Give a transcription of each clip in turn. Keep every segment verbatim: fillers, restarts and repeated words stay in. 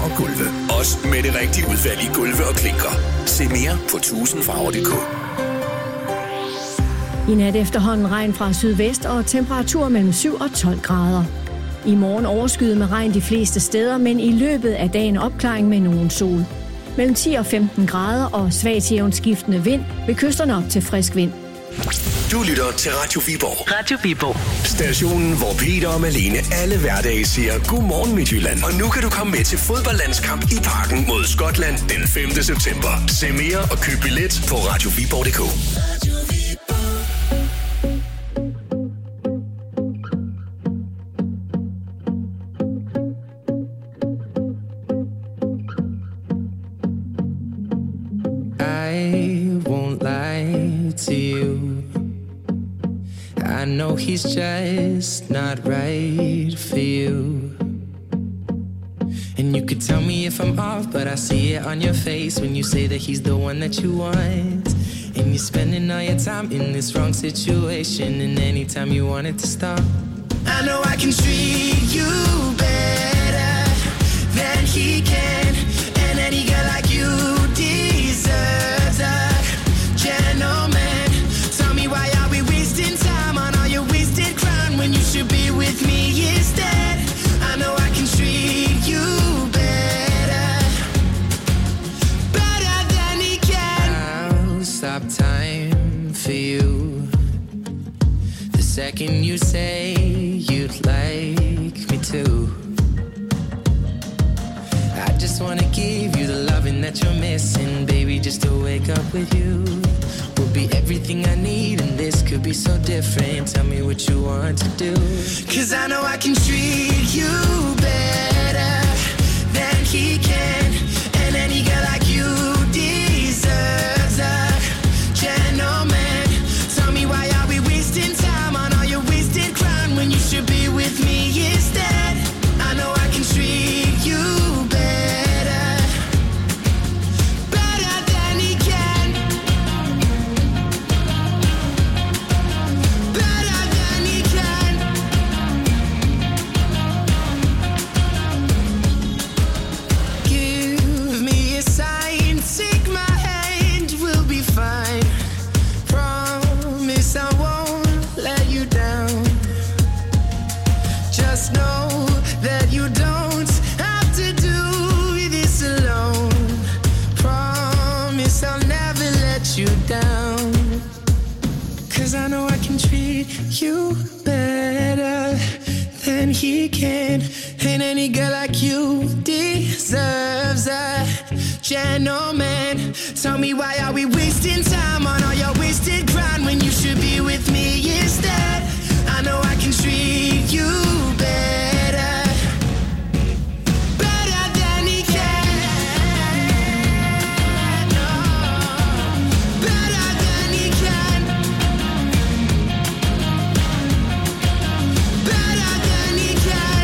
og gulve. Også med det rigtige udvalg i gulve og klinker. Se mere på tusind farver punktum d k. I nat efterhånden regn fra sydvest og temperaturer mellem syv og tolv grader. I morgen overskyet med regn de fleste steder, men i løbet af dagen opklaring med nogen sol. Mellem ti og femten grader og svag til jævnt skiftende vind ved kysterne op til frisk vind. Du lytter til Radio Viborg. Radio Viborg. Stationen, hvor Peter og Malene alle hverdage siger godmorgen Midtjylland. Og nu kan du komme med til fodboldlandskamp i Parken mod Skotland den femte september. Se mere og køb billet på radio viborg punktum d k. I know he's just not right for you. And you could tell me if I'm off, but I see it on your face when you say that he's the one that you want. And you're spending all your time in this wrong situation, and anytime you want it to stop. I know I can treat you better than he can, and any girl like you deserves a gentleman. Tell me why are we wasting time on all your wasted crown when you should be with me instead? I know I can treat you better, better than he can. I'll stop time for you the second you say you'd like me to. I just wanna give you the loving that you're missing, baby, just to wake up with you. Will be everything I need, and this could be so different. Tell me what you want to do, 'cause I know I can treat you better than he can, and any girl like you deserves a gentleman. Tell me why are we wasting time on all your wasted crown when you should be with me instead? I know I can treat you better, better than he can, better than he can. Give me a sign, take my hand, we'll be fine. Promise I won't let you down. Just know that you don't have to do this alone. Promise I'll never let you down, 'cause I know I can treat you better than he can, and any girl like you deserves a gentleman. Tell me why are we wasting time on all your wasted grind when you should be with me instead? I know I can treat you better, better than he can, better than he can, better than he can.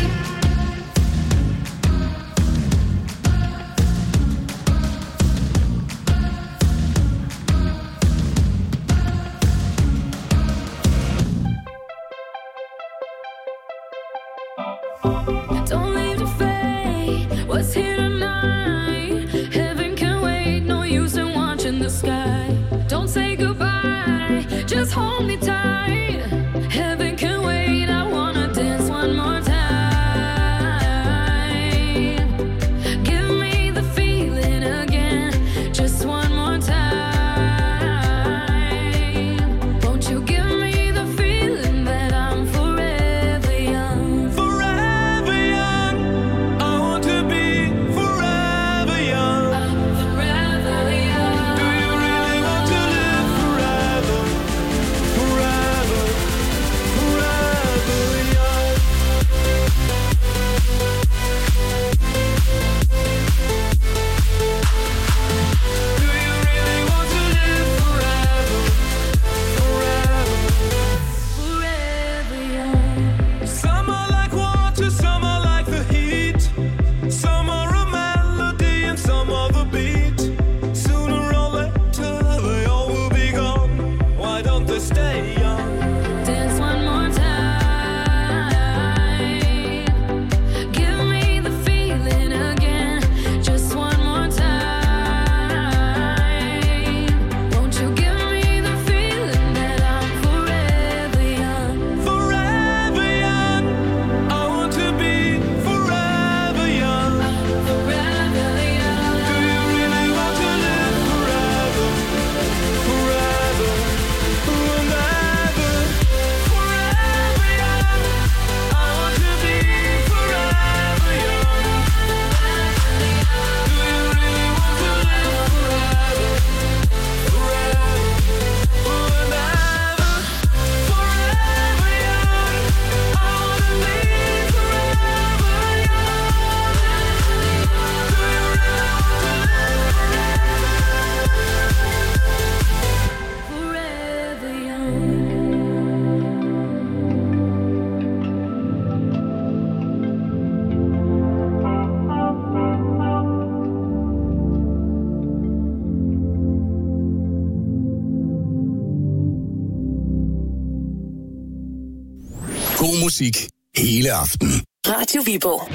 musik hele aften. Radio Viborg.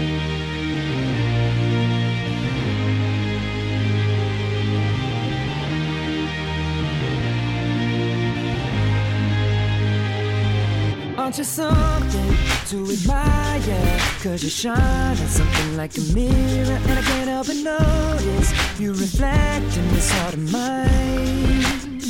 Aren't you something to admire? Cause you shine on something like a mirror, and I can't help but notice you reflect in this heart of mine.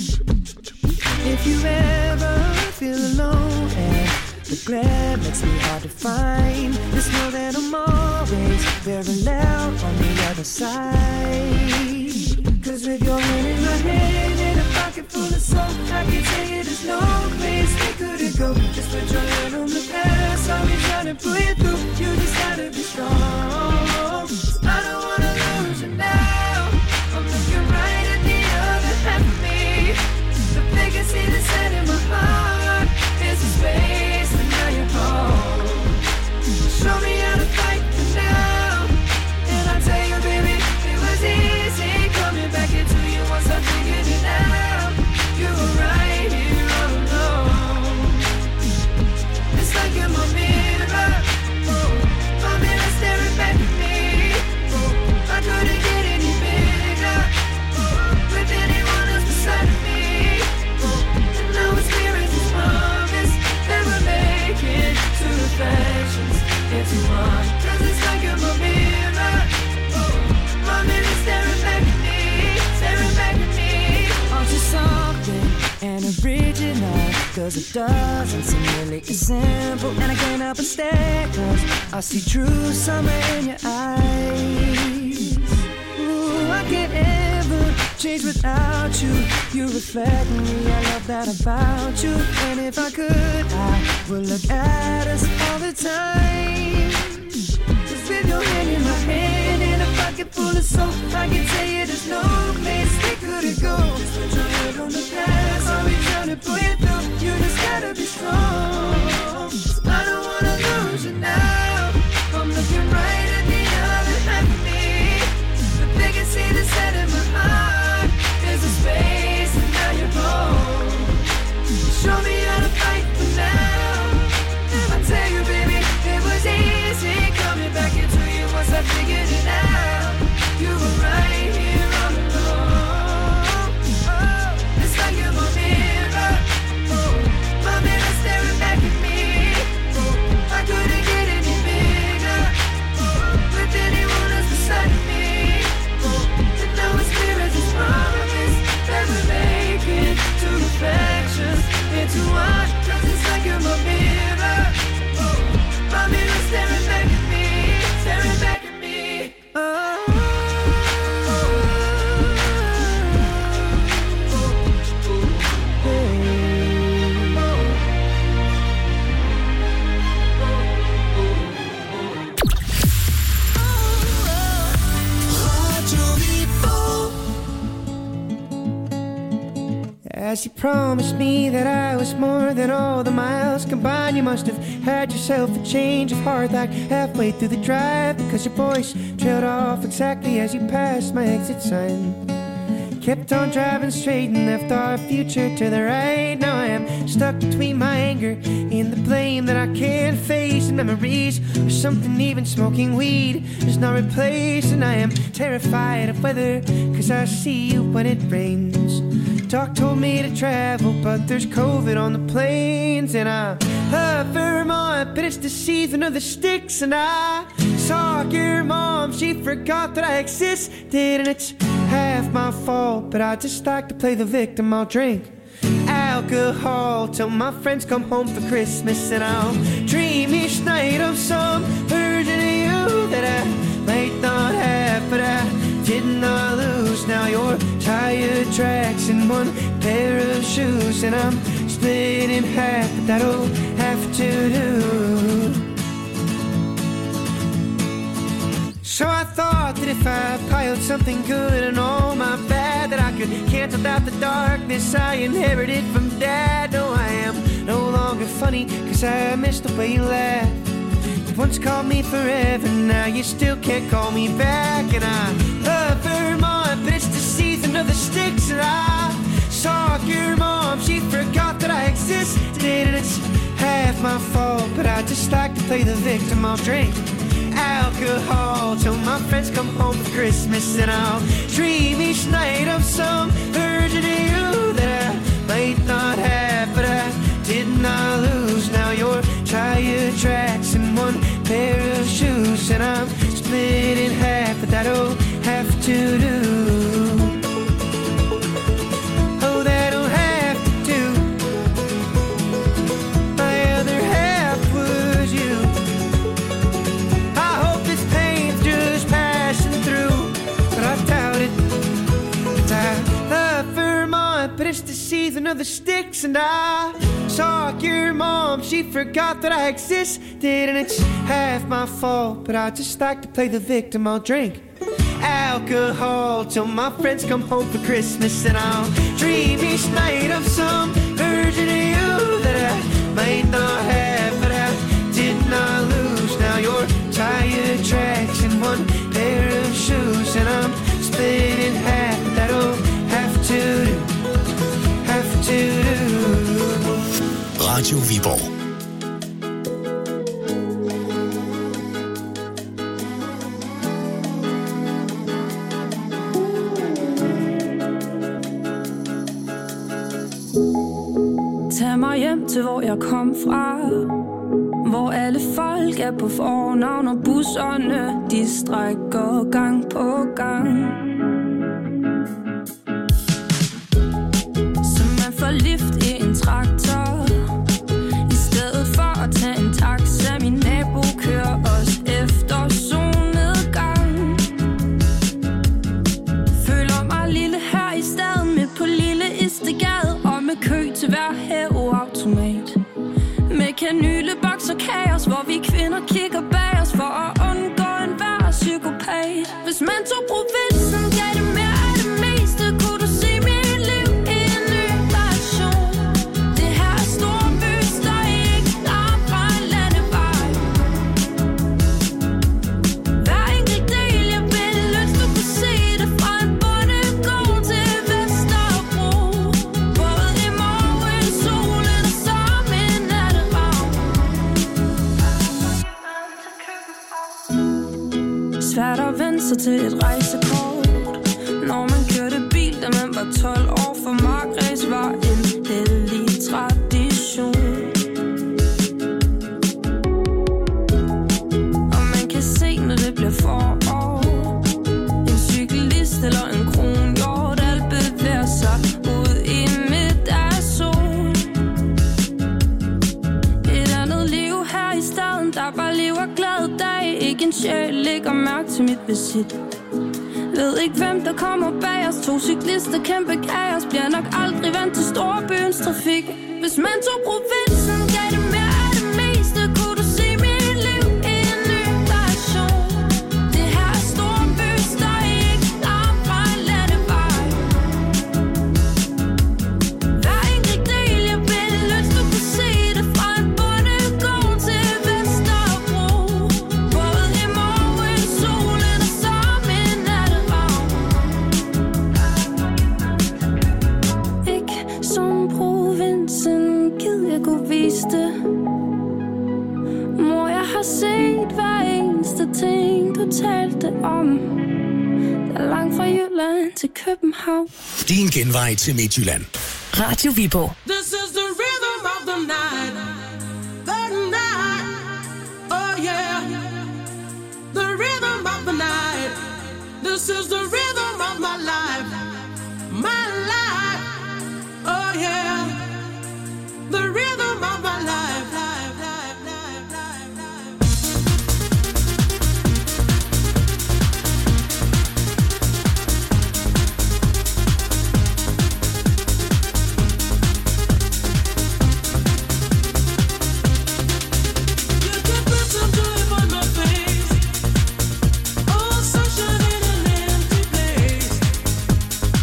If you ever feel alone and the glare makes me hard to find, just know that I'm always very loud on the other side. Cause with your hand in my hand and a pocket full of soul, I can tell you there's no place we couldn't go. Just put your hand on the past, I'll be trying to pull you through. You just gotta be strong. I don't wanna lose you now. I'm looking right at the other half of me. The biggest see the set in my heart is a space, and now you're home. Show me how to fight for now, and I'll tell you, baby, it was easy coming back into you once I figured it out. You were right here all alone. It's like you're my mirror, oh, my mirror staring back at me. Oh, I couldn't get any bigger, oh, with anyone else beside me. Oh, and now it's clear as this promise that we're making two reflections into one. Cause it's like you're my mirror, oh, my mirror staring back at me, staring back at me. Aren't you something and original? Cause it doesn't seem really as simple, and I can't help but stare, cause I see true summer in your eyes. Ooh, I can't ever change without you. You reflect me, I love that about you. And if I could, I would look at us all the time. Just with your hand in my hand and a pocket full of soap, I can tell you there's no place we couldn't go. Just put your head on the past, I'll be trying to pull you through. You just gotta be strong. I don't wanna lose you now. I'm looking right at the other half of me. The biggest see the set in my heart is a space, and now you're home. Show me how to fight for now. I tell you, baby, it was easy coming back into you once I figured it out. You were right here all alone. Oh, it's like you're my mirror, oh, my mirror staring back at me. Oh, I couldn't get any bigger, oh, with anyone else beside me. Oh, and now it's clear as this promise that we're making two reflections into one. Cause it's like you're my mirror, oh, my mirror staring back at me, staring back at me. Oh. As you promised me that I was more than all the miles combined, you must have had yourself a change of heart like halfway through the drive, because your voice trailed off exactly as you passed my exit sign. Kept on driving straight and left our future to the right. Now I am stuck between my anger and the blame that I can't face, and memories or something even smoking weed is not replaced. And I am terrified of weather, cause I see you when it rains. Doc told me to travel, but there's COVID on the planes. And I love Vermont, but it's the season of the sticks. And I saw your mom, she forgot that I existed. And it's half my fault, but I just like to play the victim. I'll drink alcohol till my friends come home for Christmas, and I'll dream each night of some version of you that I might not have, but I did not lose. Now your tire tracks in one pair of shoes, and I'm split in half, but that'll have to do. So I thought that if I piled something good and all my bad, that I could cancel out the darkness I inherited from Dad. No, I am no longer funny, cause I miss the way you laugh. You once called me forever, now you still can't call me back. And I love Vermont, but it's the season of the sticks. And I saw your mom, she forgot that I existed, and it's half my my fault, but I just like to play the victim. I'll drink alcohol till my friends come home for Christmas, and I'll dream each night of some version of you that I might not have, but I did not lose. Now you're tire tracks and one pair of shoes, and I'm split in half, but that'll have to do. Oh, that'll have to do. My other half was you. I hope this pain's just passing through, but I doubt it. And I love Vermont, but it's the season of the sticks, and I saw your mom, she forgot that I existed, and it's half my fault, but I just like to play the victim. I'll drink alcohol till my friends come home for Christmas, and I'll dream each night of some version of you that I might not have, but I did not lose. Now you're tire tracks and one pair of shoes, and I'm split in half. That'll have to do, have to do. Radio Viborg. Tag mig hjem til, hvor jeg kom fra, hvor alle folk er på fornavn, og busserne, de strækker gang på gang. Så man får lift i en traktor, i stedet for at tage en taxa. Min nabo kører os efter solnedgang. Føler mig lille her i staden, midt på lille Istegade, og med kø til hver hæveautomat. Med kanyleboks og kaos, hvor vi kvinder kigger bag os for at undgå enhver psykopat. Hvis man tog provinsen, gav det mere af det meste, kunne du se mit liv i en ny version. Det her er storby, støj ikke langt fra en landevej. Hver enkelt del, jeg ville ønske, du kunne se det fra en bondegård til Vesterbro. Både i morgen, solen og som en natteravn. Svært at vende sig til et rejsekort, når man kørte bil, da man var tolv år. For markræs var en hellig tradition, og man kan se, når det bliver forår, en cyklist eller en kronhjort, alt bevæger sig ud i midt af sol. Et andet liv her i staden, der bare lever glad dag. Ikke en sjæl lægger mærke til mit visit. Ved ikke hvem der kommer bag os. To cyklister, kæmpe kaos, bliver nok aldrig vant til storbyens trafik. Hvis man tog provinsen, gav det mere af det meste, kunne du se mit liv i en ny version. Det her er storby, støj ikke langt fra en landevej. Hver enkelt del, jeg ville ønske, du kunne se det fra en bondegård til Vesterbro. Både i morgen, solen og som en natteravn. Ikke som provinsen, gid jeg kunne vise det. Mor, jeg har set hver eneste ting, du talte om. Der er langt fra Jylland til København. Din genvej til Midtjylland. Radio Viborg. This is the rhythm of the night. The night. Oh yeah. The rhythm of the night. This is the rhythm of my life. My life. Oh yeah. The rhythm of my life. Life, life, life, life, life. You could put some joy on my face. Oh, sunshine in an empty place.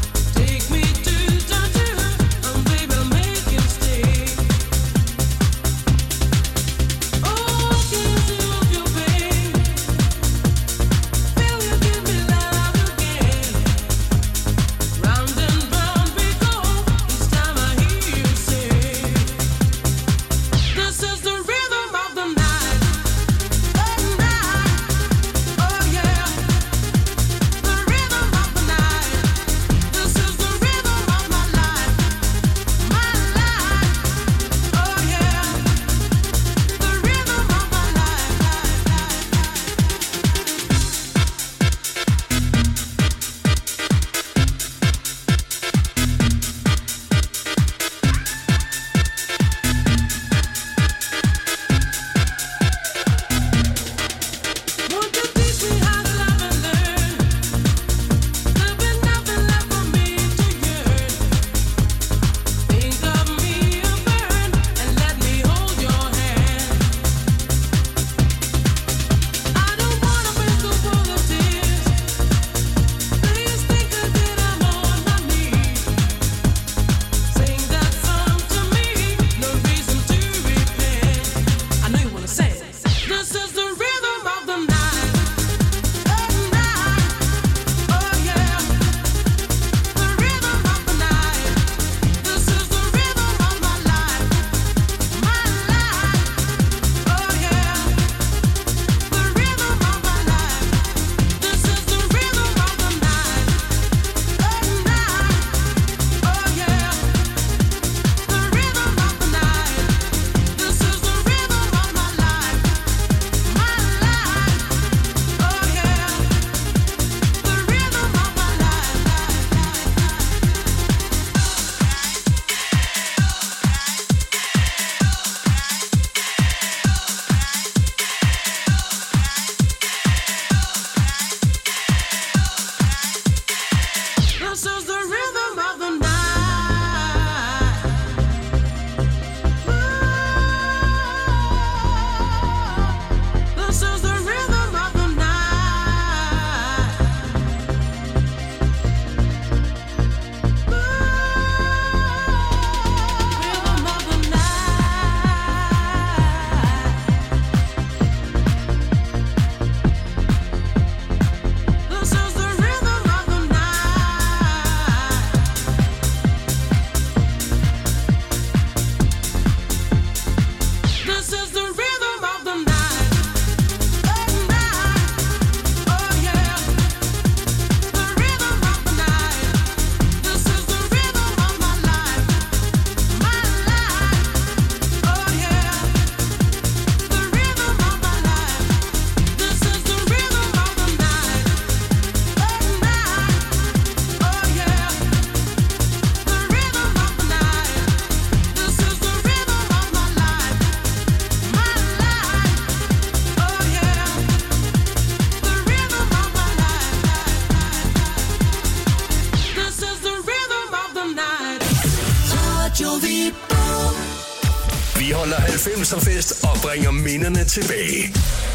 Radio Viborg. Vi holder halvfemser fest og bringer minderne tilbage.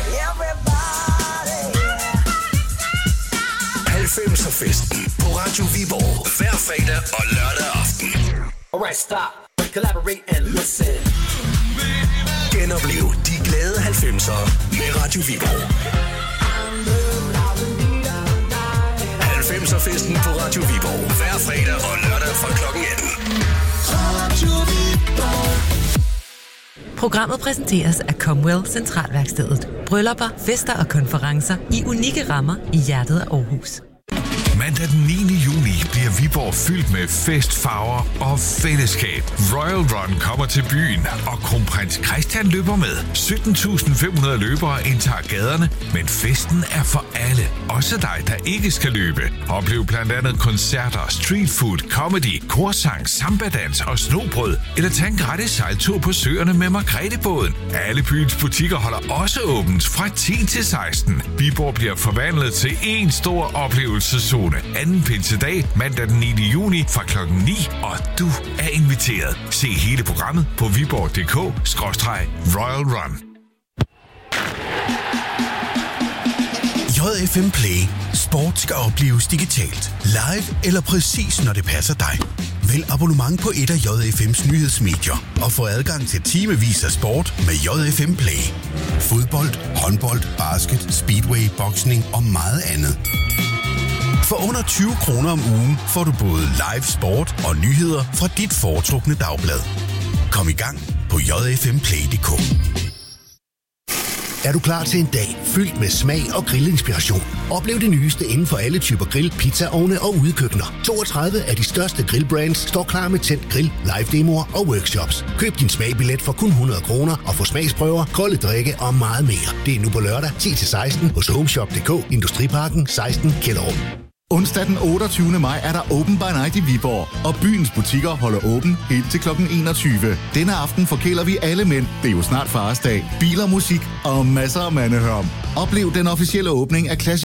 halvfemser festen på Radio Viborg. Hver fredag og lørdag aften. Alright, stop. Collaborate and listen. Genoplev de glade halvfemser med Radio Viborg. halvfemser festen på Radio Viborg. Hver fredag og lørdag fra klokken atten. Radio Viborg. Programmet præsenteres af Comwell Centralværkstedet. Bryllupper, fester og konferencer i unikke rammer i hjertet af Aarhus. Mandag den niende juni bliver Viborg fyldt med fest, farver og fællesskab. Royal Run kommer til byen, og kronprins Christian løber med. sytten tusind fem hundrede løbere indtager gaderne, men festen er for alle. Også dig, der ikke skal løbe. Oplev blandt andet koncerter, street food, comedy, korsang, sambadans og snobrød. Eller tag en gratis sejltur på søerne med Margrethe-båden. Alle byens butikker holder også åbent fra ti til seksten. Viborg bliver forvandlet til én stor oplevelseszone. Anden pinsedag, mandag den niende juni fra klokken ni, og du er inviteret. Se hele programmet på viborg punktum d k skråstreg royal run. J F M Play. Sport skal opleves digitalt. Live eller præcis når det passer dig. Vælg abonnement på et af J F M's nyhedsmedier og få adgang til timevis af sport med J F M Play. Fodbold, håndbold, basket, speedway, boksning og meget andet. For under tyve kroner om ugen får du både live sport og nyheder fra dit foretrukne dagblad. Kom i gang på j f m play punktum d k. Er du klar til en dag fyldt med smag og grillinspiration? Oplev det nyeste inden for alle typer grill, pizzaovne og udekøkkener. toogtredive af de største grillbrands står klar med tændt grill, live demoer og workshops. Køb din smagbillet for kun hundrede kroner og få smagsprøver, kolde drikke og meget mere. Det er nu på lørdag ti til seksten hos homeshop punktum d k, Industriparken seksten Kjellerup. Onsdag den otteogtyvende maj er der Open by Night i Viborg, og byens butikker holder åben helt til klokken enogtyve. Denne aften forkæler vi alle mænd. Det er jo snart faresdag. Biler, musik og masser af mandehørm. Oplev den officielle åbning af Classic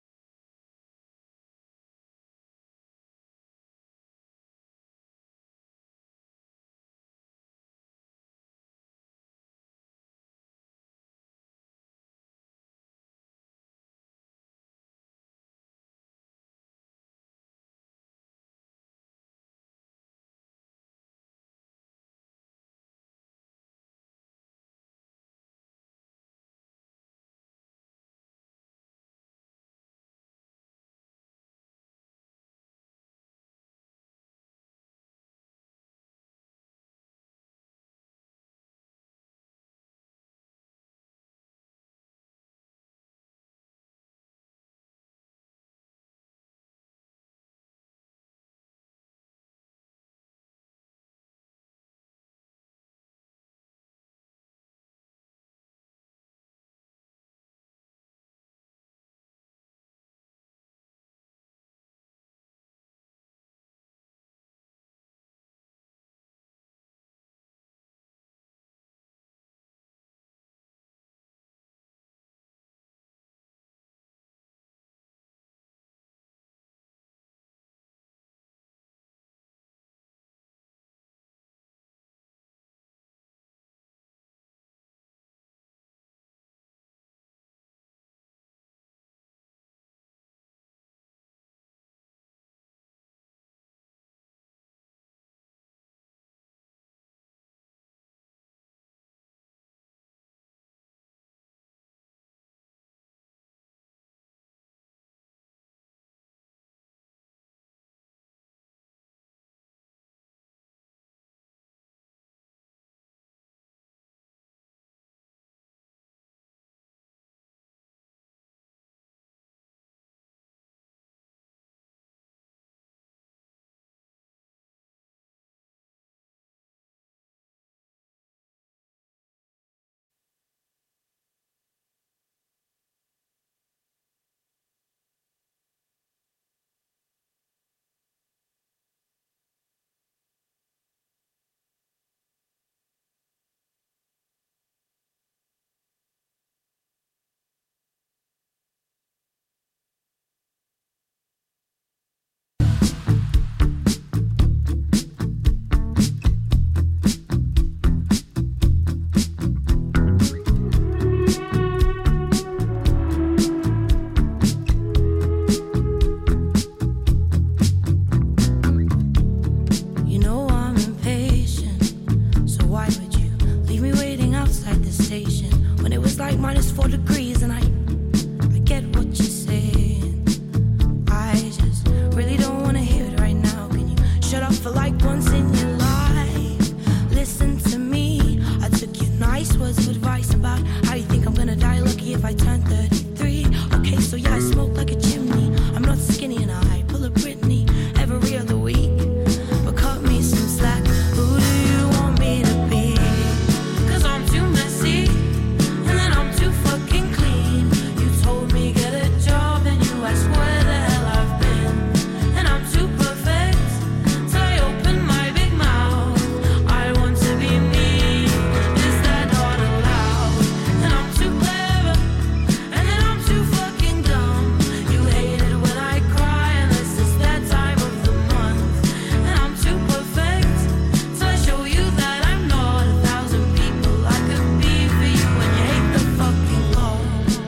for like once in your life. Listen to me, I took your nice words of advice about how you think I'm gonna die lucky if I turn thirty-three. Okay, so yeah, I smoke like a chimney. I'm not skinny and I pull a Britney every other week. But cut me some slack, who do you want me to be? Cause I'm too messy, and then I'm too fucking clean. You told me get a job, and you asked where the hell I've been. And I'm too perfect, so I open my big mouth. I want to be me, is that not allowed? And I'm too clever, and then I'm too fucking dumb. You hate it when I cry, unless it's that time of the month. And I'm too perfect, so I show you that I'm not a thousand people I could be for you. And you hate the fucking Lord.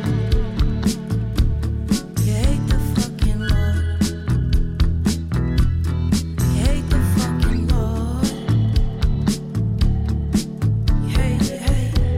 You hate the fucking Lord. You hate the fucking Lord. You hate it, hate it.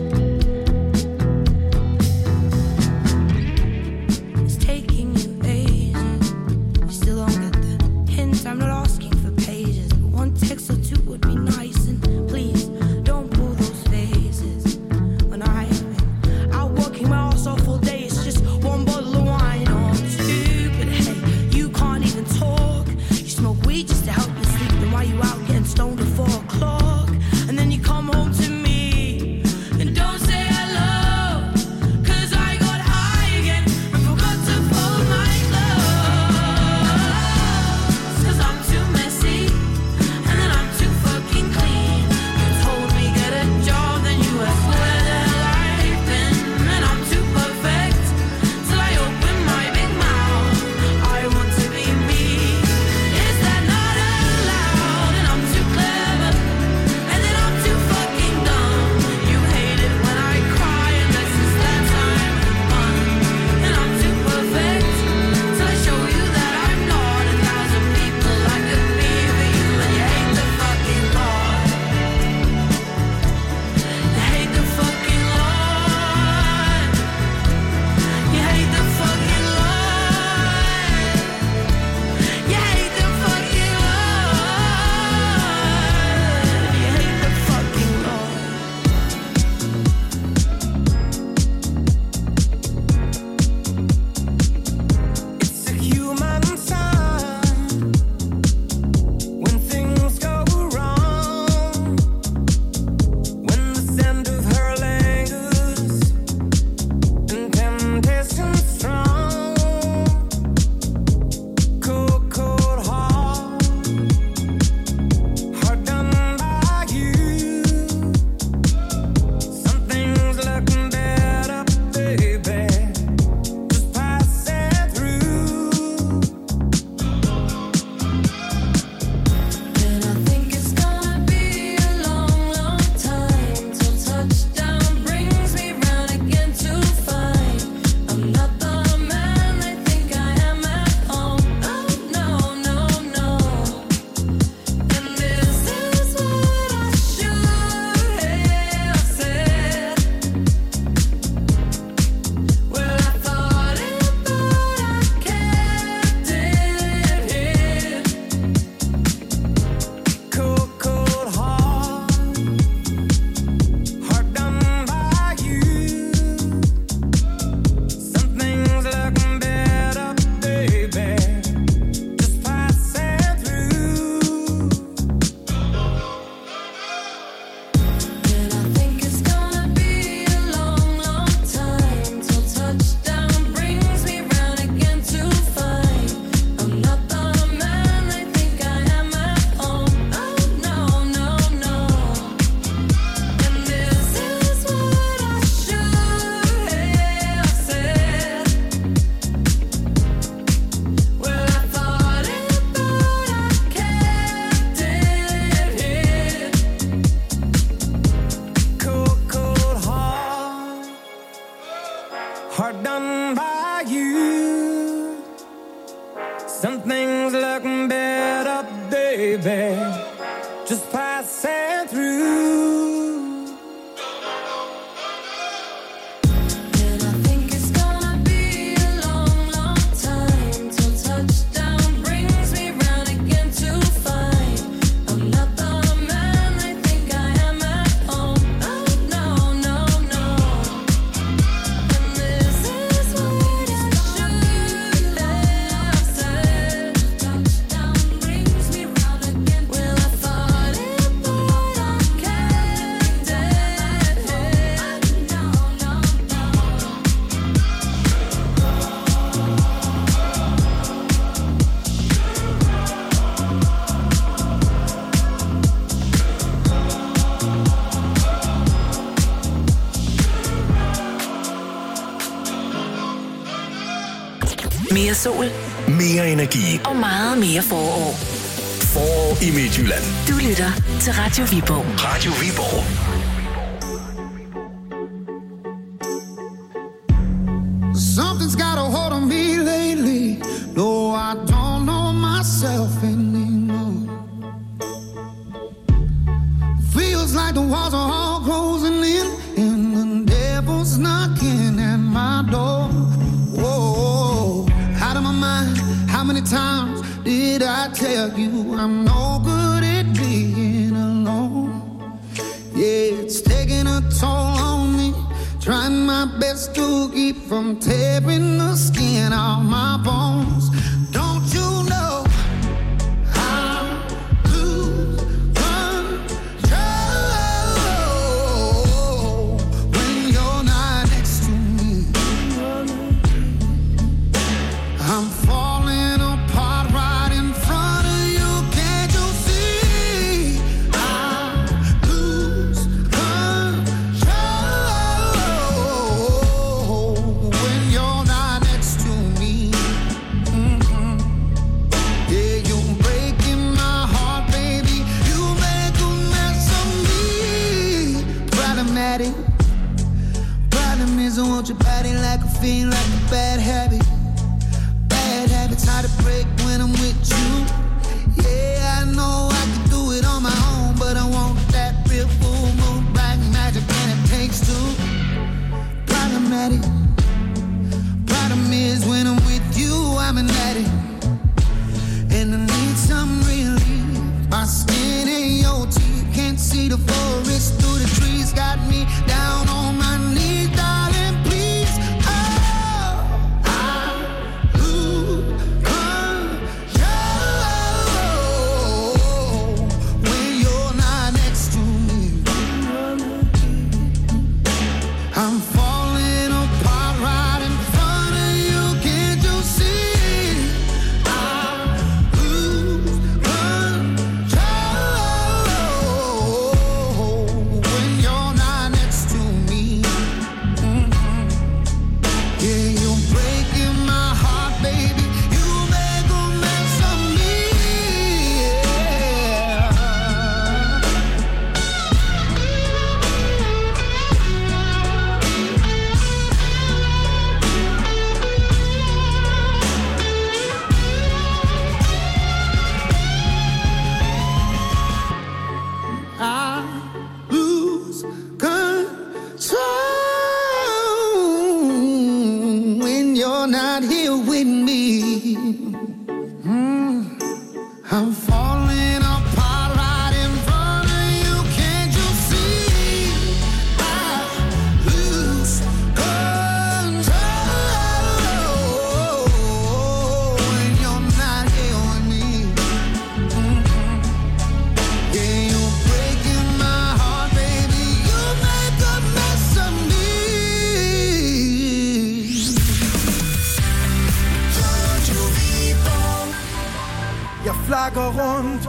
It's taking you ages. You still don't get the hint. I'm not asking for pages, but one text or two would be nice. And please don't pull those faces. When I've been out working my ass off all day, it's just one bottle of wine. Oh, I'm stupid. Hey, you can't even talk. You smoke weed just to help you sleep. Then why you out getting stoned at four o'clock? And then you come home to me and don't say hello. Cause I got high again and forgot to fold my clothes. Cause I'm too messy, and then I'm too fucking clean. You told me get a job, then you asked where the hell I've been. And I'm too perfect, till I open my big mouth. I want to be me, is that not allowed? And I'm too clever, and then I'm too fucking dumb. You hate it when I cry, unless it's that time of the month. And I'm too perfect, till I show you that I'm not a thousand people I could be for you. And you hate the fucking Lord. You hate the fucking Lord. You hate the fucking Lord. You hate the fucking Lord. You hate the fucking Lord. It's a human sign when things go wrong. When the scent of her lingers and temptation strong. Cold, cold heart, hard done by you. Something's looking better, baby. Just passing through. And I think it's gonna be a long, long time till touchdown brings me round again to find I'm not the man they think I am at home. Oh no, no, no. And this is what I should have said. Well, I thought it, but I kept it hid. Cold, cold heart, hard done by you. Something's looking better, baby. Just passing through. And I think it's gonna be a long, long time till touchdown brings me round again to find I'm not the man they think I am at home. Oh no, no, no. And this is what I should have said. Well, I thought it, but I kept it hid. Cold, cold heart, hard done by you. Something's looking better, baby. Just passing through. And I think it's gonna be a long, long time till touchdown brings me round again to find sol. Mere energi. Og meget mere forår. Forår i Midtjylland. Du lytter til Radio Viborg. Radio Viborg. Something's got a hold on me lately. No, I don't know myself anymore. Feels like the walls are all closing in, and the devil's knocking at my door. Whoa, out of my mind. How many times did I tell you I'm no good at being alone? Yeah, it's taking a toll on me. Trying my best to keep from tearing the skin off my bones. Don't you know I lose control when you're not next to me? I'm falling apart right in front of you. Can't you see? I lose control when you're not next to me. Mm-hmm. Yeah, you're breaking my heart, baby. You make a mess of me. Problematic. Problem is I want your body like a fiend, like a bad habit. Bad habits hard to break when I'm with you. Yeah, I know I can do it on my own, but I want that real full moon black magic, and it takes two. Problematic. Problem is when I'm with you, I'm an addict, and I need some relief. My skin ain't your teeth, can't see the forest through the trees. Got me down on my knees, darling, please. Oh, I lose control when you're not next to me. I'm falling apart right in front of you. Can't you see? I lose control when you're not next to me. Mhm. Yeah, you're breaking my heart, baby. You make a mess of me. Yeah. I lose control when you're not here with me. Mm. I'm falling apart right in front of you. Can't you see? I lose control when you're not here with me. Mm-hmm. Yeah, you're breaking my heart, baby. You make a mess of me. Jeg flakker rundt.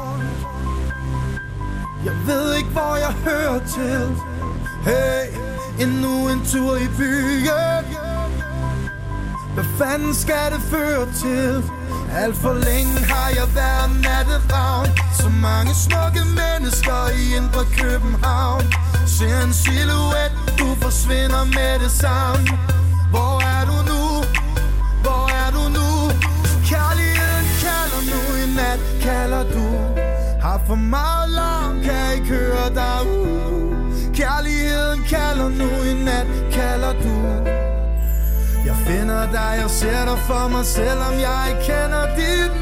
Jeg ved ikke, hvor jeg hører til. Hey, endnu en tur i byen. Hvad fanden skal det føre til? Alt for længe har jeg været natteravn. Så mange smukke mennesker i indre København. Ser en silhuet, du forsvinder med det samme. Hvor er du nu? Hvor er du nu? Kærligheden kalder nu, i nat kalder du. Har for meget larm, kan ikke høre dig ud. Kærligheden kalder nu, i nat kalder du. Jeg finder dig, jeg ser dig for mig, selvom jeg ikke kender dit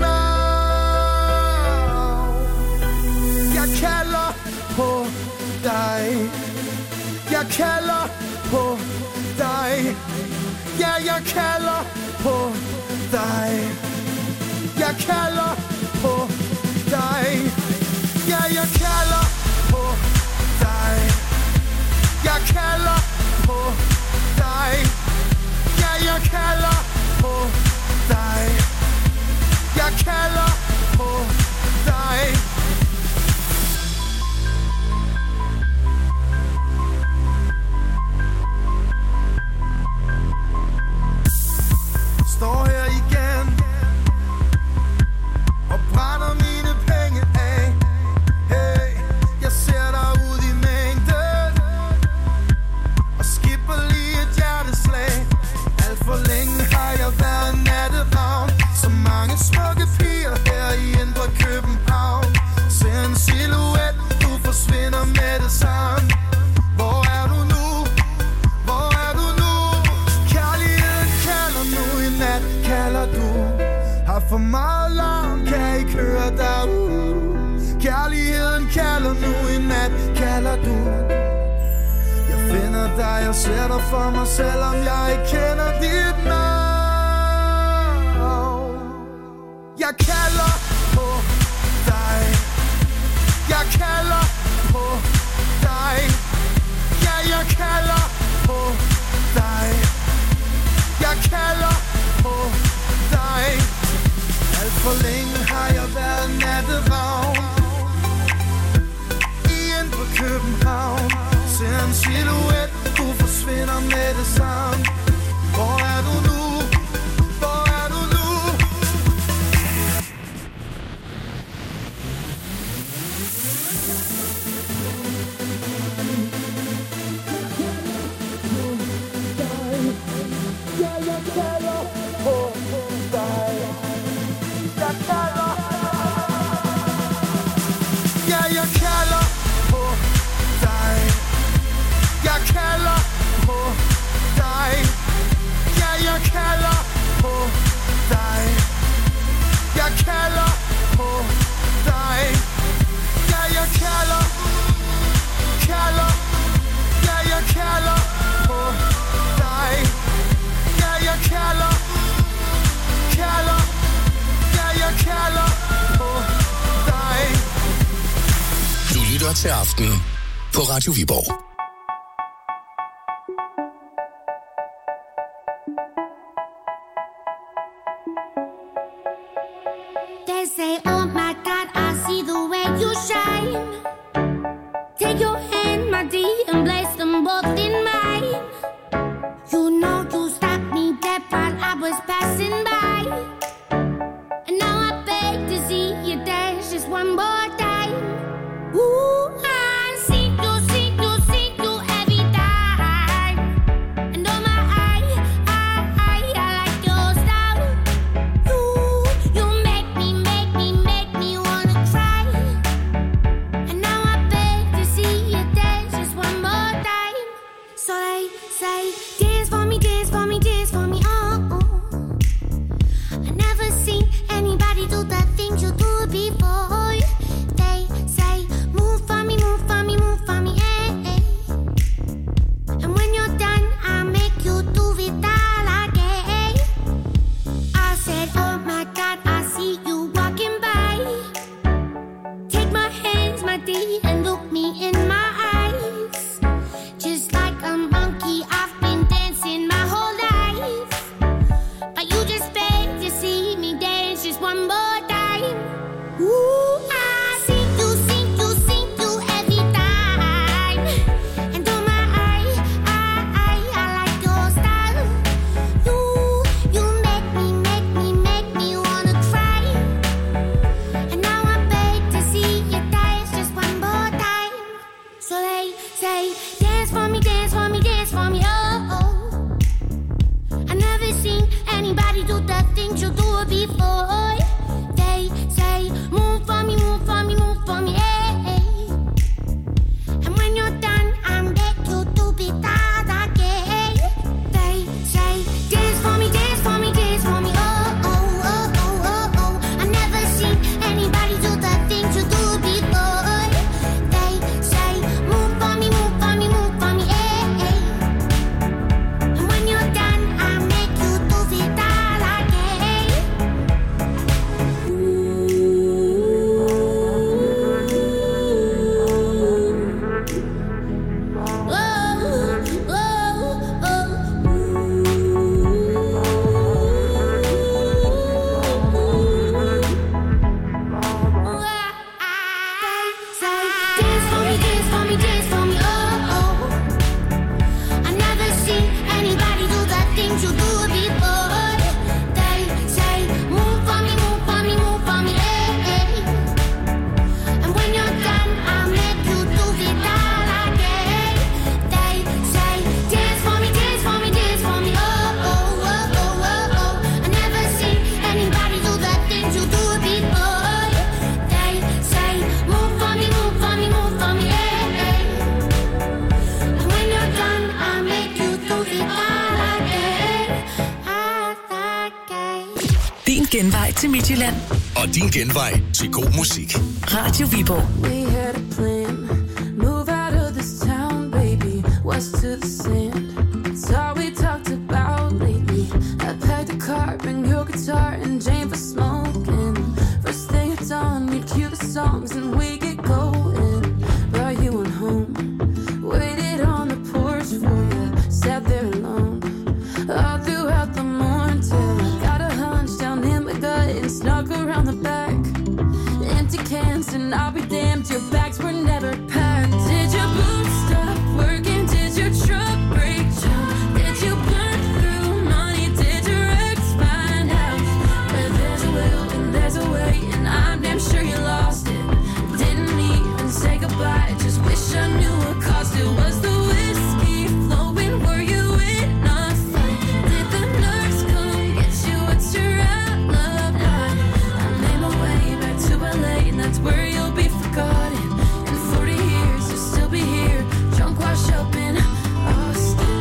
navn. Jeg kalder på dig. Jeg kalder på dig. Ja, jeg kalder på dig. Jeg kalder på dig. Ja, jeg kalder på dig. Jeg kalder på dig. Ja, jeg kalder på dig. Jeg kalder på dig. Står her igen dig ud. Kærligheden kalder nu, en nat kalder du. Jeg finder dig, jeg ser dig for mig, selvom jeg ikke kender dit navn. Jeg kalder på dig. Jeg kalder på dig. Ja, jeg kalder på dig. Jeg kalder på dig. Alt for længe har jeg været natteravn. Igen på København. Ser en silhuet, du forsvinder med det samme. Hvor er du nu? Hvor er du nu? Ja, jeg kalder på dig. Jeg kalder. Ja, jeg kalder på dig. Jeg kalder på dig. Ja, jeg kalder på dig. Jeg kalder på dig. Ja, jeg kalder. Kalder. Ja, jeg kalder på dig. Ja, jeg kalder. Kalder. Ja, jeg kalder på dig. Du lytter til Aften på Radio Viborg. They say, oh my God, I see the way you shine. Take your hand, my dear, and place them both in mine. You know you stopped me dead while I was passing by. And now I beg to see you dance just one more time. Ooh, I see you, see you, see you every time. And oh my, I, I, I, I like your style. You, you make me, make me, make me wanna cry. And now I beg to see you dance just one more time. So they say, dance for me, dance for me, dance for me, oh, oh. I never seen anybody do the things you do before. They say, move for me, move for me, move for me, eh, eh. And when you're done, I'll make you do it all again. I said, oh my God, I see you walking by. Take my hands, my dear, and look me in my eyes. Just like a monkey, I've been dancing my whole life. But you just beg to see me dance just one more time. Ooh, I see you, see you, see you every time. And oh my, I, I, I, I like your style. You, you make me, make me, make me wanna cry. And now I beg to see you dance just one more time. So they say, dance for me, dance for me, dance for me, oh, oh. I never seen anybody do the things you do before. They say, move for me, move til Midtjylland. Og din genvej til god musik. Radio Viborg. We had a plan. Move out of this town, baby. West to the sand. It's all we talked about lately. I packed a car, bring your guitar, and Jane for smoking. First thing at dawn, we'd cue the songs and we get going. Brought you on home. Waited on the porch for you. Sat there alone. All throughout the morning till I got a hunch down in my gut and snuck around the back. Empty cans and I'll be damned, your bags were never packed. Did your boots stop working? Did your truck break down? Did you burn through money? Did your ex find out? Where there's a will and there's a way, and I'm damn sure you lost it. Didn't even say goodbye, just wish I knew what caused it. Was the whiskey flowing? Were you in a fight? Did the nurse come get you? What's your alibi? I made my way back to L A, and that's where you'll be forgotten. In forty years, you'll still be here, drunk, washed up in Austin.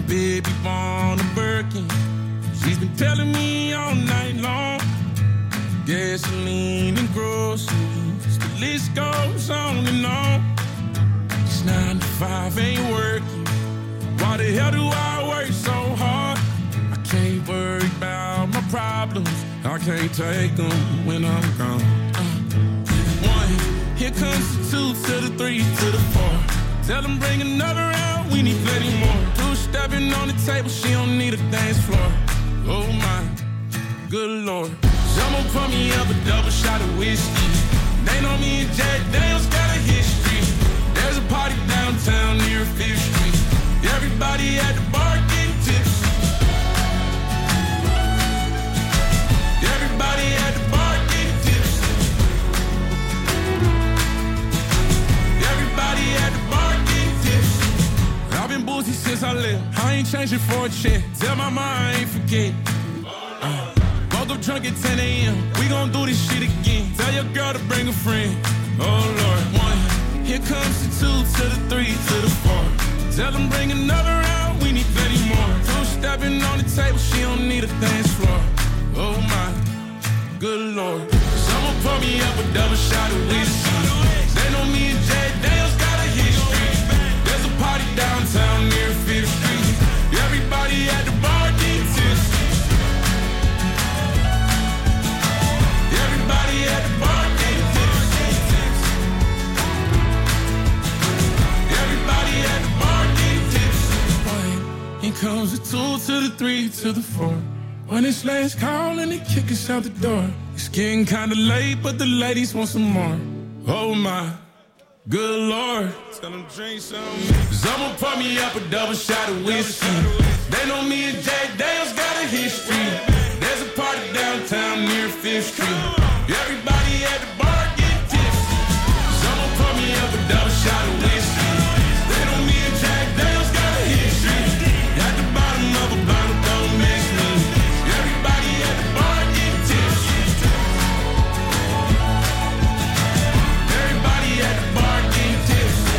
baby born a Birkin. She's been telling me all night long. Gasoline and groceries, the list goes on and on. It's nine to five ain't working. Why the hell do I work so hard? I can't worry about my problems. I can't take them when I'm gone. Uh, one, here comes the two to the three to the four. Tell them bring another round, we need plenty more. Two stepping on the table, she don't need a dance floor. Oh my, good lord. Someone pour me up a double shot of whiskey. They know me and Jack Daniels got a history. There's a party downtown near Fifth Street. Everybody at the bar getting tipsy. Everybody at the bar getting tipsy. Everybody at the bar getting tipsy. I've been boozy since I left. I ain't changing for a check. Tell my mom I ain't forget. Uh, woke up drunk at ten a.m. We gon' do this shit again. Tell your girl to bring a friend. Oh Lord, one. Here comes the two to the three to the four. Tell them bring another round, we need plenty more. Two stepping on the table, she don't need a dance floor. Oh my, good lord. Someone pour me up a double shot of whiskey. They know me and Jack Daniels got a history. There's a party downtown near Fifth Street. Everybody at the bar getting tipsy. Everybody at the bar getting tipsy. Everybody at the bar getting tipsy. Here comes the two to the three to the four. When it's last call and they kick us out the door. It's getting kinda late, but the ladies want some more. Oh my, good lord. Tell them drink some. Someone pour me up a double shot of whiskey. They know me and Jack Daniels got a history. There's a party downtown near Fifth Street. Everybody at the bar getting tipsy. Someone pour me up a double shot of whiskey. They know me and Jack Daniels got a history. At the bottom of a bottle, don't miss me. Everybody at the bar getting tipsy. Everybody at the bar getting tipsy.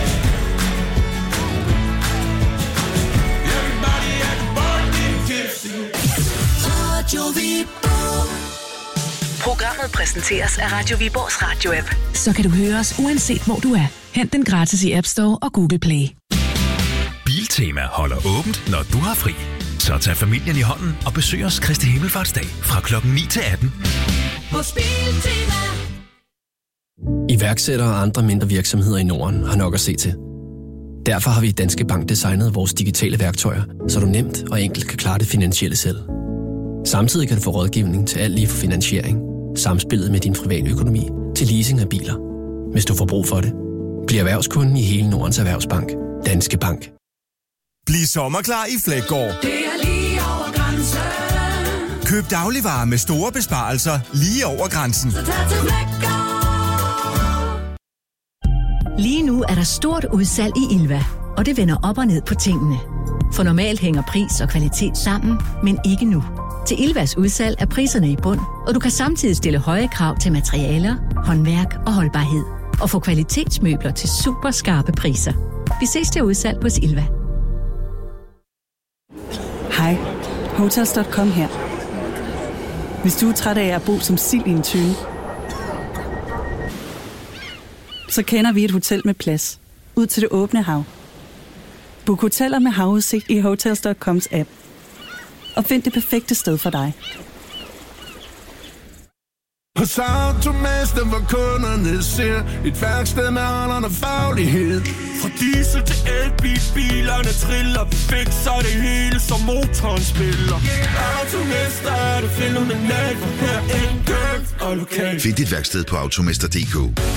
Everybody at the bar getting tipsy. Radio Viborg. Programmet præsenteres af Radio Viborgs radio-app. Så kan du høre os uanset hvor du er. Hent den gratis i App Store og Google Play. Biltema holder åbent, når du har fri. Så tag familien i hånden og besøg os Kristi Himmelfartsdag fra klokken ni til atten. Hos Biltema. Iværksættere og andre mindre virksomheder i Norden har nok at se til. Derfor har vi i Danske Bank designet vores digitale værktøjer, så du nemt og enkelt kan klare det finansielle selv. Samtidig kan du få rådgivning til alt lige fra finansiering, samspillet med din private økonomi til leasing af biler. Hvis du får brug for det, bliv erhvervskunden i hele Nordens Erhvervsbank. Danske Bank. Bliv sommerklar i Fleggaard. Det er lige over grænsen. Køb dagligvarer med store besparelser lige over grænsen. Så tag til Fleggaard. Lige nu er der stort udsalg i Ilva, og det vender op og ned på tingene. For normalt hænger pris og kvalitet sammen, men ikke nu. Til Ilvas udsalg er priserne i bund, og du kan samtidig stille høje krav til materialer, håndværk og holdbarhed. Og få kvalitetsmøbler til super skarpe priser. Vi ses til udsalg hos Ilva. Hej, Hotels punktum com her. Hvis du er træt af at bo som sild i en tønde, så kender vi et hotel med plads ud til det åbne hav. Book hoteller med havudsigt i Hotels punktum coms app. Og find det perfekte sted for dig. Hos Automester, hvor kunderne ser et værksted med alderen og faglighed. Fra diesel til elbil, bilerne triller, vi fikser det hele, som motoren spiller. Yeah. Automester er det fænomenalt, for her enkelt og lokalt. Find dit værksted på automester punktum d k.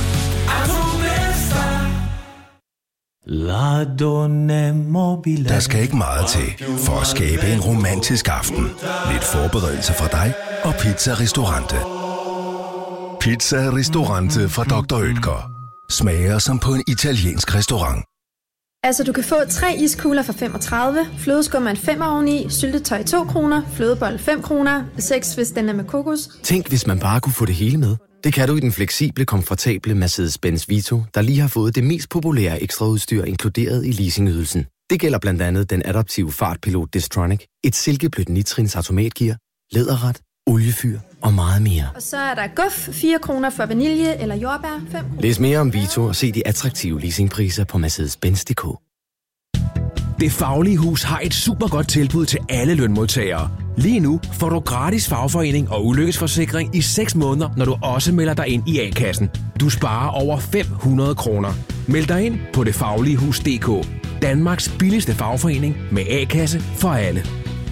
Der skal ikke meget til for at skabe en romantisk aften. Lidt forberedelse fra dig og Pizza Ristorante. Pizza Ristorante fra doktor Oetker. Smager som på en italiensk restaurant. Altså, du kan få tre iskugler for femogtredive, flødeskum en femmer oveni, syltetøj to kroner, flødebold fem kroner, seks hvis den er med kokos. Tænk, hvis man bare kunne få det hele med. Det kan du i den fleksible, komfortable Mercedes-Benz Vito, der lige har fået det mest populære ekstraudstyr inkluderet i leasingydelsen. Det gælder blandt andet den adaptive fartpilot Distronic, et silkeblødt nitrins automatgear, læderret, oliefyr og meget mere. Og så er der guf, fire kroner for vanilje eller jordbær, fem kroner. Læs mere om Vito og se de attraktive leasingpriser på Mercedes Benz punktum d k. Det Faglige Hus har et super godt tilbud til alle lønmodtagere. Lige nu får du gratis fagforening og ulykkesforsikring i seks måneder, når du også melder dig ind i A-kassen. Du sparer over fem hundrede kroner. Meld dig ind på det faglige hus punktum d k. Danmarks billigste fagforening med A-kasse for alle.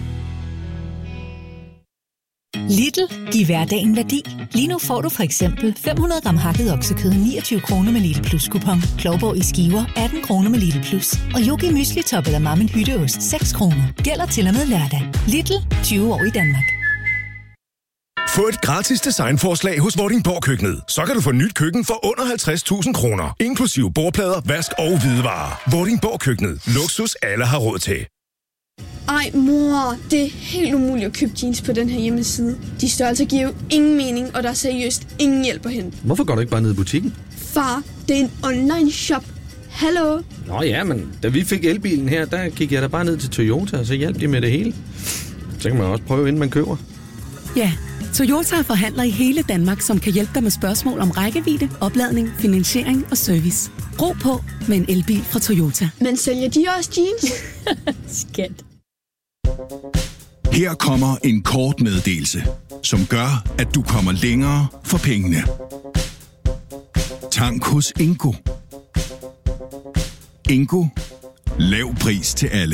Lidl, giv hverdagen værdi. Lige nu får du for eksempel fem hundrede gram hakket oksekød niogtyve kroner med Lidl Plus kupon. Klovborg i skiver atten kroner med Lidl Plus. Og Yogi Mysli Top eller Mammen Hytteost seks kroner. Gælder til og med lørdag. Lidl, tyve år i Danmark. Få et gratis designforslag hos Vordingborg Køkkenet. Så kan du få nyt køkken for under halvtreds tusind kroner. Inklusive bordplader, vask og hvidevarer. Vordingborg Køkkenet. Luksus alle har råd til. Ej, mor, det er helt umuligt at købe jeans på den her hjemmeside. De størrelser giver jo ingen mening, og der er seriøst ingen hjælp at hente. Hvorfor går du ikke bare ned i butikken? Far, det er en online shop. Hallo? Nå ja, men da vi fik elbilen her, der gik jeg da bare ned til Toyota, og så hjalp de med det hele. Så kan man også prøve, inden man køber. Ja, Toyota er forhandler i hele Danmark, som kan hjælpe dig med spørgsmål om rækkevidde, opladning, finansiering og service. Ro på med en elbil fra Toyota. Men sælger de også jeans? Skat. Her kommer en kort meddelelse, som gør, at du kommer længere for pengene. Tank hos Ingo. Ingo. Lav pris til alle.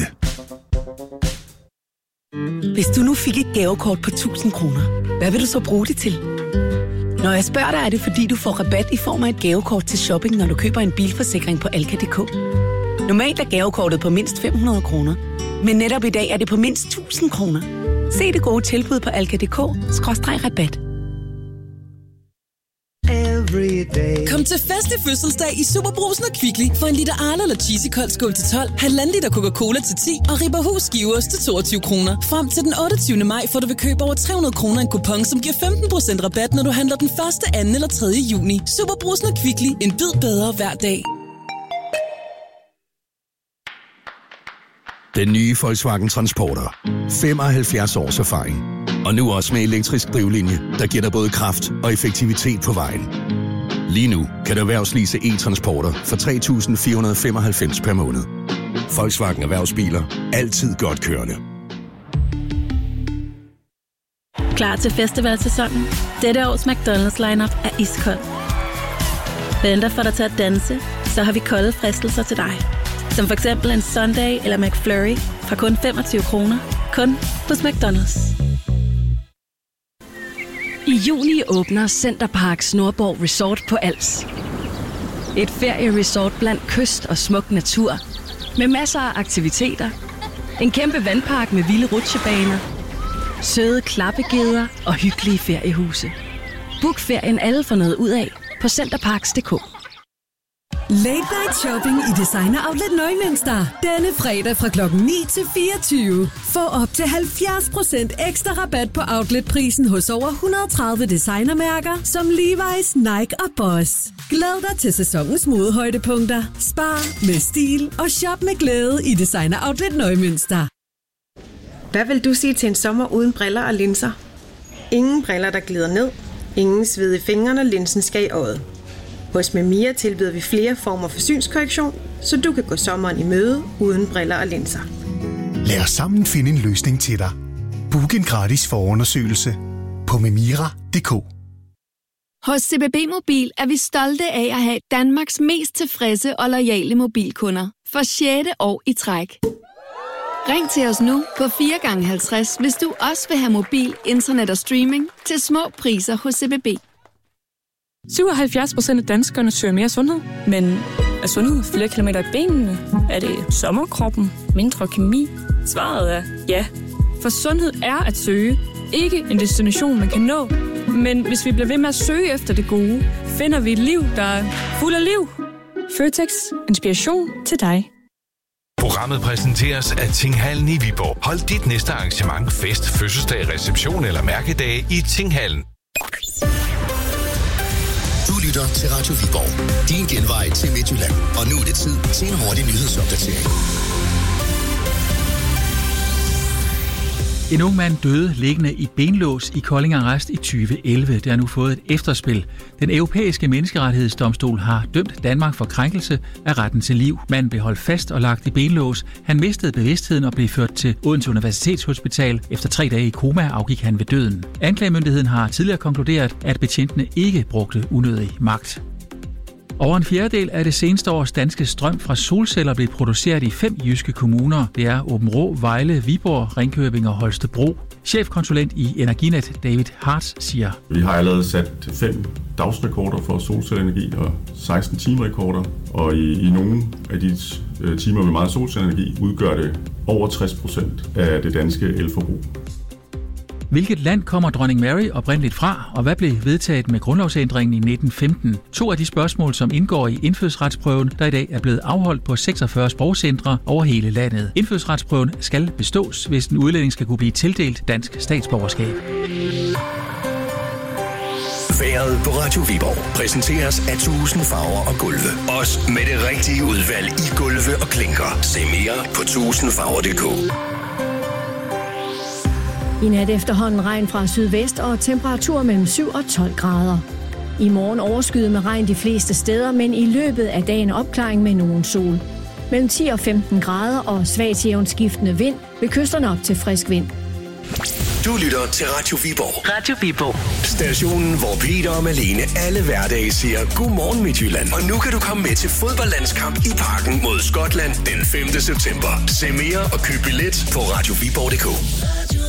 Hvis du nu fik et gavekort på tusind kroner, hvad vil du så bruge det til? Når jeg spørger dig, er det fordi, du får rabat i form af et gavekort til shopping, når du køber en bilforsikring på Alka punktum d k. Normalt er gavekortet på mindst fem hundrede kroner, men netop i dag er det på mindst tusind kroner. Se det gode tilbud på alka punktum d k skråstreg rabat. Kom til fest i fødselsdag i Superbrugsen og Kvickly for en liter Arla eller Cheesy Kold skål til tolv, halvanden liter Coca-Cola til ti og Ribberhus skiveost til toogtyve kroner. Frem til den otteogtyvende maj får du ved køb over tre hundrede kroner en kupon, som giver femten procent rabat, når du handler den første, anden eller tredje juni. Superbrugsen og Kvickly. En bid bedre hver dag. Den nye Volkswagen Transporter. femoghalvfjerds års erfaring. Og nu også med elektrisk drivlinje, der giver dig både kraft og effektivitet på vejen. Lige nu kan du erhvervslease e-transporter for tre tusind fire hundrede og femoghalvfems per måned. Volkswagen Erhvervsbiler. Altid godt kørende. Klar til festivalsæsonen? Dette års McDonald's lineup er iskold. Venter for dig til at danse, så har vi kolde fristelser til dig. Som for eksempel en Sunday eller McFlurry fra kun femogtyve kroner. Kun hos McDonald's. I juni åbner Centerparks Nordborg Resort på Als. Et ferieresort blandt kyst og smuk natur. Med masser af aktiviteter. En kæmpe vandpark med vilde rutsjebaner. Søde klappegeder og hyggelige feriehuse. Book ferien alle får noget ud af på centerparks punktum d k. Late Night Shopping i Designer Outlet Neumünster. Denne fredag fra klokken ni til fireogtyve. Få op til halvfjerds procent ekstra rabat på outletprisen hos over et hundrede og tredive designermærker som Levi's, Nike og Boss. Glæd dig til sæsonens modehøjdepunkter. Spar med stil og shop med glæde i Designer Outlet Neumünster. Hvad vil du sige til en sommer uden briller og linser? Ingen briller, der glider ned. Ingen sved i fingrene, linsen skal i øjet. Hos Memia tilbyder vi flere former for synskorrektion, så du kan gå sommeren i møde uden briller og linser. Lad os sammen finde en løsning til dig. Book en gratis forundersøgelse på memira punktum d k. Hos C B B Mobil er vi stolte af at have Danmarks mest tilfredse og loyale mobilkunder for sjette år i træk. Ring til os nu på fire gange halvtreds, hvis du også vil have mobil, internet og streaming til små priser hos C B B. syvoghalvfjerds procent af danskerne søger mere sundhed. Men er sundhed flere kilometer i benene? Er det sommerkroppen? Mindre kemi? Svaret er ja. For sundhed er at søge. Ikke en destination, man kan nå. Men hvis vi bliver ved med at søge efter det gode, finder vi et liv, der er fuld af liv. Føtex. Inspiration til dig. Programmet præsenteres af Tinghallen i Viborg. Hold dit næste arrangement, fest, fødselsdag, reception eller mærkedag i Tinghallen. Du lytter til Radio Viborg. Din genvej til Midtjylland. Og nu er det tid til en hurtig nyhedsopdatering. En ung mand døde liggende i benlås i Kolding Arrest i tyve elleve. Det har nu fået et efterspil. Den europæiske menneskerettighedsdomstol har dømt Danmark for krænkelse af retten til liv. Manden blev holdt fast og lagt i benlås. Han mistede bevidstheden og blev ført til Odense Universitetshospital. Efter tre dage i koma afgik han ved døden. Anklagemyndigheden har tidligere konkluderet, at betjentene ikke brugte unødig magt. Over en fjerdedel af det seneste års danske strøm fra solceller blev produceret i fem jyske kommuner. Det er Aabenraa, Vejle, Viborg, Ringkøbing og Holstebro. Chefkonsulent i Energinet, David Hartz, siger: Vi har allerede sat fem dagsrekorder for solcelleenergi og seksten timerekorder, og i, i nogle af de timer med meget solcelleenergi udgør det over tres procent af det danske elforbrug. Hvilket land kommer dronning Mary oprindeligt fra, og hvad blev vedtaget med grundlovsændringen i nitten femten? To af de spørgsmål, som indgår i indfødsretsprøven, der i dag er blevet afholdt på seksogfyrre sprogcentre over hele landet. Indfødsretsprøven skal bestås, hvis en udlænding skal kunne blive tildelt dansk statsborgerskab. Vejret på Radio Viborg præsenteres af tusind farver og gulve. Også med det rigtige udvalg i gulve og klinker. Se mere på tusind farver punktum d k. I nat efterhånden regn fra sydvest og temperatur mellem syv og tolv grader. I morgen overskyet med regn de fleste steder, men i løbet af dagen opklaring med nogen sol. Mellem ti og femten grader og svag til jævnt skiftende vind ved kysterne op til frisk vind. Du lytter til Radio Viborg. Radio Viborg. Stationen, hvor Peter og Malene alle hverdage siger godmorgen Midtjylland. Og nu kan du komme med til fodboldlandskamp i Parken mod Skotland den femte september. Se mere og køb billet på radio viborg punktum d k.